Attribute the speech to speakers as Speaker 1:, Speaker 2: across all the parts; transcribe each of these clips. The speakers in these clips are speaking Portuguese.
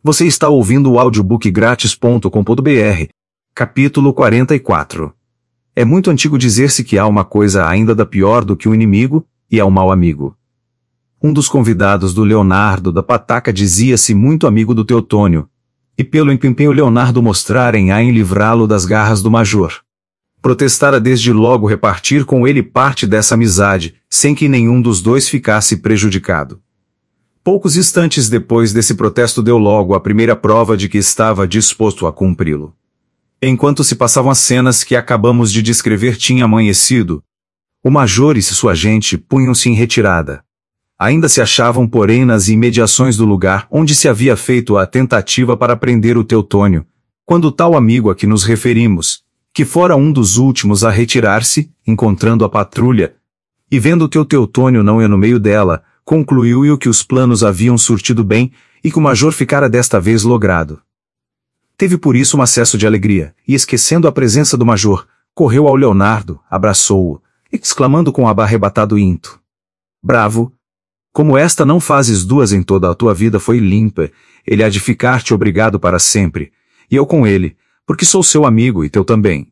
Speaker 1: Você está ouvindo o audiobookgratis.com.br. Capítulo 44. É muito antigo dizer-se que há uma coisa ainda da pior do que um inimigo, e é um mau amigo. Um dos convidados do Leonardo da Pataca dizia-se muito amigo do Teotônio, e pelo empenho Leonardo mostrarem em livrá-lo das garras do major. Protestara desde logo repartir com ele parte dessa amizade, sem que nenhum dos dois ficasse prejudicado. Poucos instantes depois desse protesto deu logo a primeira prova de que estava disposto a cumpri-lo. Enquanto se passavam as cenas que acabamos de descrever tinha amanhecido, o major e sua gente punham-se em retirada. Ainda se achavam, porém, nas imediações do lugar onde se havia feito a tentativa para prender o Teotônio, quando tal amigo a que nos referimos, que fora um dos últimos a retirar-se, encontrando a patrulha, e vendo que o Teotônio não ia no meio dela, concluiu que os planos haviam surtido bem e que o major ficara desta vez logrado. Teve por isso um acesso de alegria, e esquecendo a presença do major, correu ao Leonardo, abraçou-o, exclamando com arrebatado ímpeto: "Bravo! Como esta não fazes duas em toda a tua vida foi limpa, ele há de ficar-te obrigado para sempre, e eu com ele, porque sou seu amigo e teu também."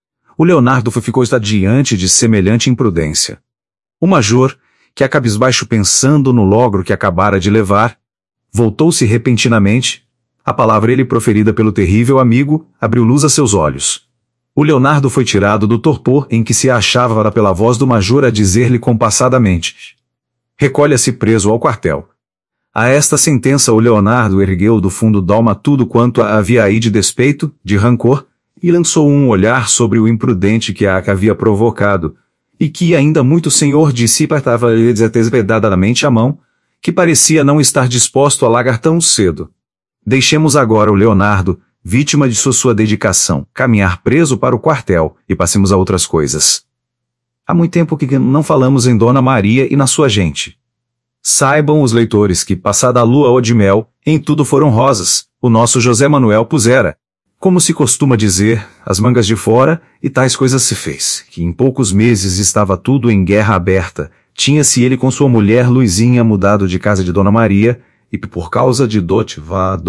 Speaker 1: O Leonardo ficou diante de semelhante imprudência. O major, que a cabisbaixo pensando no logro que acabara de levar, voltou-se repentinamente. A palavra ele proferida pelo terrível amigo, abriu luz a seus olhos. O Leonardo foi tirado do torpor em que se achava pela voz do major a dizer-lhe compassadamente: "Recolha-se preso ao quartel." A esta sentença o Leonardo ergueu do fundo d'alma tudo quanto havia aí de despeito, de rancor, e lançou um olhar sobre o imprudente que a havia provocado, e que ainda muito senhor de si partava-lhe desesperadamente a mão, que parecia não estar disposto a largar tão cedo. Deixemos agora o Leonardo, vítima de sua dedicação, caminhar preso para o quartel, e passemos a outras coisas. Há muito tempo que não falamos em Dona Maria e na sua gente. Saibam os leitores que, passada a lua de mel, em tudo foram rosas, o nosso José Manuel pusera, como se costuma dizer, as mangas de fora, e tais coisas se fez, que em poucos meses estava tudo em guerra aberta, tinha-se ele com sua mulher Luizinha mudado de casa de Dona Maria, e por causa de dote,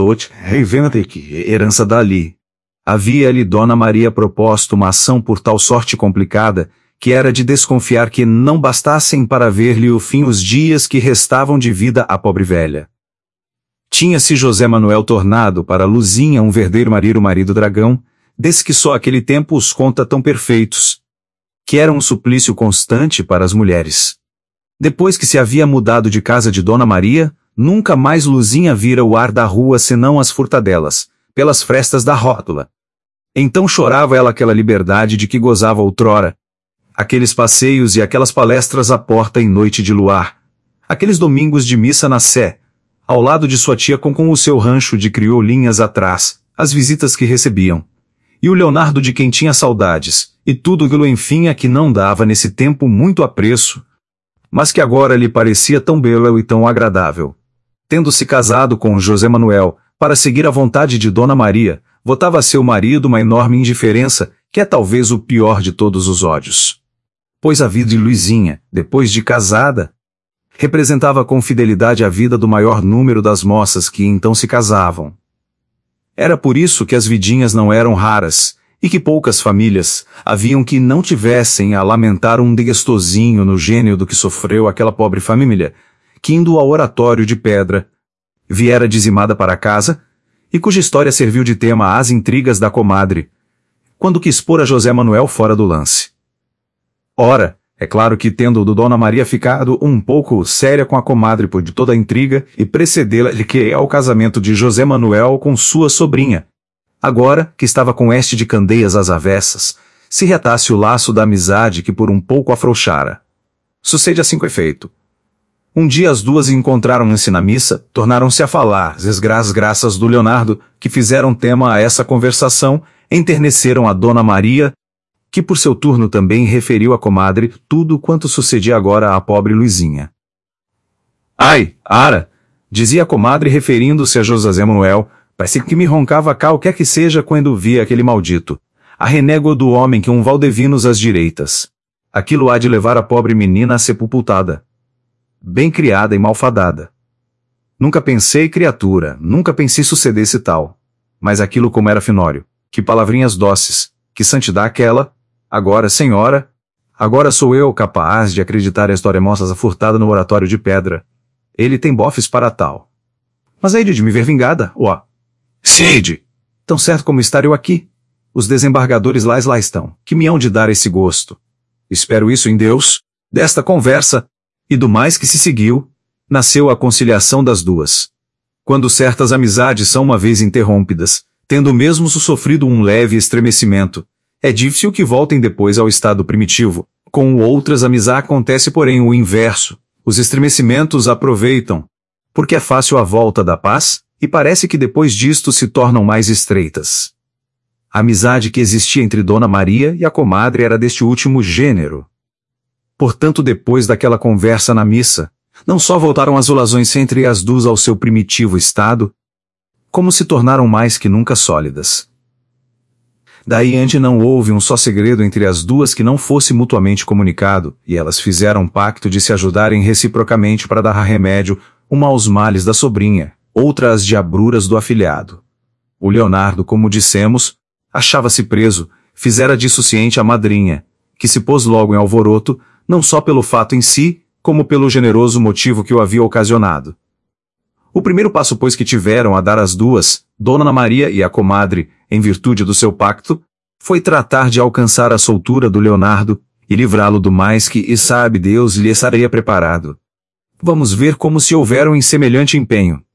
Speaker 1: herança dali. Havia-lhe Dona Maria proposto uma ação por tal sorte complicada, que era de desconfiar que não bastassem para ver-lhe o fim os dias que restavam de vida à pobre velha. Tinha-se José Manuel tornado para Luzinha um verdadeiro marido dragão, desde que só aquele tempo os conta tão perfeitos, que era um suplício constante para as mulheres. Depois que se havia mudado de casa de Dona Maria, nunca mais Luzinha vira o ar da rua senão as furtadelas, pelas frestas da rótula. Então chorava ela aquela liberdade de que gozava outrora, aqueles passeios e aquelas palestras à porta em noite de luar, aqueles domingos de missa na Sé, ao lado de sua tia com o seu rancho de crioulinhas atrás, as visitas que recebiam, e o Leonardo de quem tinha saudades, e tudo aquilo enfim a que não dava nesse tempo muito apreço, mas que agora lhe parecia tão belo e tão agradável. Tendo-se casado com José Manuel, para seguir a vontade de Dona Maria, votava a seu marido uma enorme indiferença, que é talvez o pior de todos os ódios. Pois a vida de Luizinha, depois de casada, representava com fidelidade a vida do maior número das moças que então se casavam. Era por isso que as vidinhas não eram raras, e que poucas famílias haviam que não tivessem a lamentar um deguestozinho no gênio do que sofreu aquela pobre família, que indo ao oratório de pedra, viera dizimada para casa, e cuja história serviu de tema às intrigas da comadre, quando quis pôr a José Manuel fora do lance. Ora, é claro que tendo Dona Maria ficado um pouco séria com a comadre por de toda a intriga e precedê-la que ao casamento de José Manuel com sua sobrinha, agora, que estava com este de candeias às avessas, se reatasse o laço da amizade que por um pouco afrouxara. Sucede assim com efeito. Um dia as duas encontraram-se na missa, tornaram-se a falar, graças do Leonardo, que fizeram tema a essa conversação, enterneceram a Dona Maria, que por seu turno também referiu à comadre tudo quanto sucedia agora à pobre Luizinha. "Ai, Ara!" dizia a comadre referindo-se a José Manuel, "parece que me roncava cá o que é que seja quando via aquele maldito. A renego do homem que um Valdevinos às direitas. Aquilo há de levar a pobre menina a sepultada. Bem criada e malfadada." Nunca pensei, criatura, nunca pensei sucedesse tal. Mas aquilo como era finório. Que palavrinhas doces, que santidade aquela. Agora, senhora, agora sou eu capaz de acreditar esta oremoça furtada no oratório de pedra. Ele tem bofes para tal. Mas hei de me ver vingada, ó. Sede! Tão certo como estar eu aqui. Os desembargadores lá estão, que me hão de dar esse gosto. Espero isso em Deus. Desta conversa, e do mais que se seguiu, nasceu a conciliação das duas. Quando certas amizades são uma vez interrompidas, tendo mesmo sofrido um leve estremecimento, é difícil que voltem depois ao estado primitivo. Com outras amizades acontece porém o inverso. Os estremecimentos aproveitam, porque é fácil a volta da paz, e parece que depois disto se tornam mais estreitas. A amizade que existia entre Dona Maria e a comadre era deste último gênero. Portanto, depois daquela conversa na missa, não só voltaram as relações entre as duas ao seu primitivo estado, como se tornaram mais que nunca sólidas. Daí ante não houve um só segredo entre as duas que não fosse mutuamente comunicado, e elas fizeram um pacto de se ajudarem reciprocamente para dar remédio, uma aos males da sobrinha, outra às diabruras do afilhado. O Leonardo, como dissemos, achava-se preso, fizera disso ciente a madrinha, que se pôs logo em alvoroço, não só pelo fato em si, como pelo generoso motivo que o havia ocasionado. O primeiro passo, pois, que tiveram a dar as duas, Dona Maria e a comadre, em virtude do seu pacto, foi tratar de alcançar a soltura do Leonardo, e livrá-lo do mais que, e sabe Deus, lhe estaria preparado. Vamos ver como se houveram em semelhante empenho.